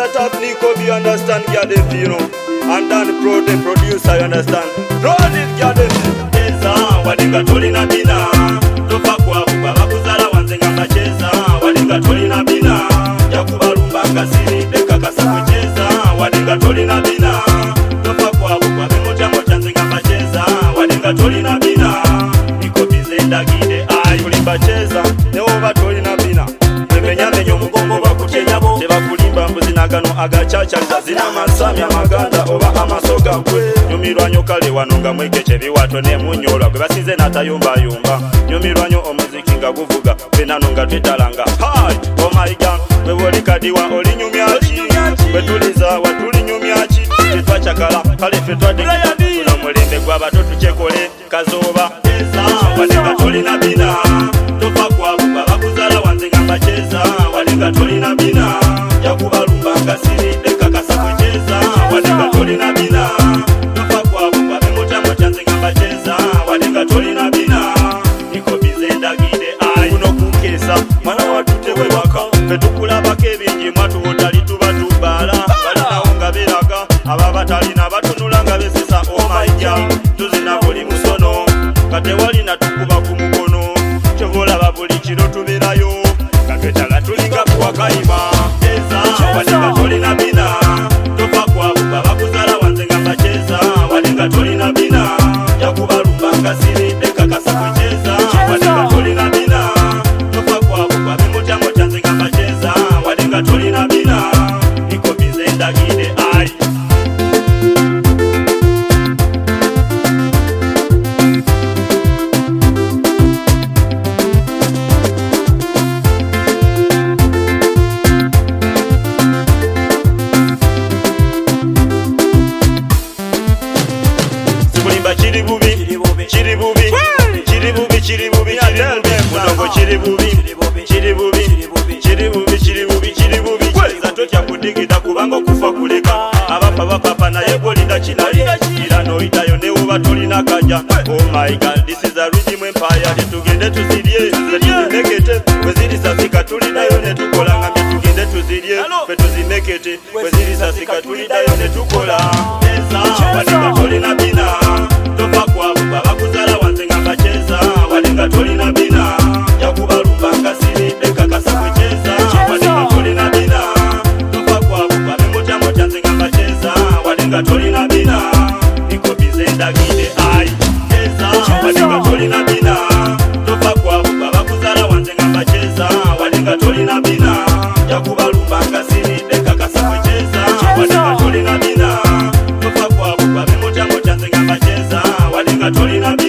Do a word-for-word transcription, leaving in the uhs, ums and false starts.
a top Nico, you understand, girl, them feel, you know. And then pro, the producer, you understand. Roll it, girl, them feel. Cheza, walinga toli na bina. Tofa kwa buba, bakuzala wanzenga macheza. Walinga toli na bina. Yakuba rumba kasiri, deka kasa kucheza. Walinga toli na bina. Tofa kwa buba, bemoja moja nzenga macheza. Walinga toli na bina. Niko bize ndagide, ay. Kulimba cheza, neova toli na bina. Menyamenyo mugongo bakutenyabo tebakulimba mbuzinagano agachacha zina masami amaganda oba amasoga kwe nyumirwanyo kale wanonga mwekeche biwato ne munyola gwe basize natayumba yumba nyumirwanyo omuziki nga guvuga benanonga twetalanga hi oh my god we woli kadiwa oli nyumyachi betuliza watuli nyumyachi twachakala kale fetwa de kuno mulembe gwa bato tuchekole kazoba eza walinga toli na bina tofa kwa buba bakuzala wanzenga macheza walinga toli na bina yakuba rumba kasiri deka kasa kucheza walinga toli na bina tofa kwa buba bemoja moja nzenga macheza walinga toli na bina niko bize ndagide ai kuno kukesa mwana watutewe baka fetukula bakebingi mwatu otali tuba tubala balina onga beraga ababa talina batunulanga besesa oh my god tuzina buli musono kate walina tukuba kumukono chovola babuli kiro tubirayo katwetala tulinga kuwa kaima eza walinga toli na bina tofa kwa buba bakuzala wanzenga macheza walinga toli na bina yakuba rumba kasiri deka kasa kucheza walinga toli na bina tofa kwa buba bemoja moja nzenga macheza walinga toli na bina niko bize ndagide ai Chiri bubi, chiri bubi, chiri bubi, chiri bubi, chiri bubi, munongo chiri bubi, chiri bubi, chiri bubi, chiri bubi, chiri bubi. Zato kya kudigida kubango kufa kuleka. Abapa bapapa na yego linda chinali. Irano itayo ne uba tolina kanja. Oh my god, this is a rhythm empire. Tugende tuzirie, tuzimekete. Weziri sasika tulina yo ne tukola ngambi tugende tuzirie, tuzimekete. Weziri sasika tulina yo ne tukola. Eza, walinga tolina bina. Tofa kwa buba bakuzala wanzenga macheza walinga toli na bina yakuba rumba kasiri deka kasa kucheza walinga toli na bina tofa kwa buba bemoja moja nzenga macheza walinga toli na bina niko bize ndagide ai eza walinga toli na bina tofa kwa buba bakuzala wanzenga macheza walinga toli na bina yakuba rumba kasiri deka kasa kucheza walinga toli na bina tofa kwa buba bemoja moja nzenga macheza walinga toli na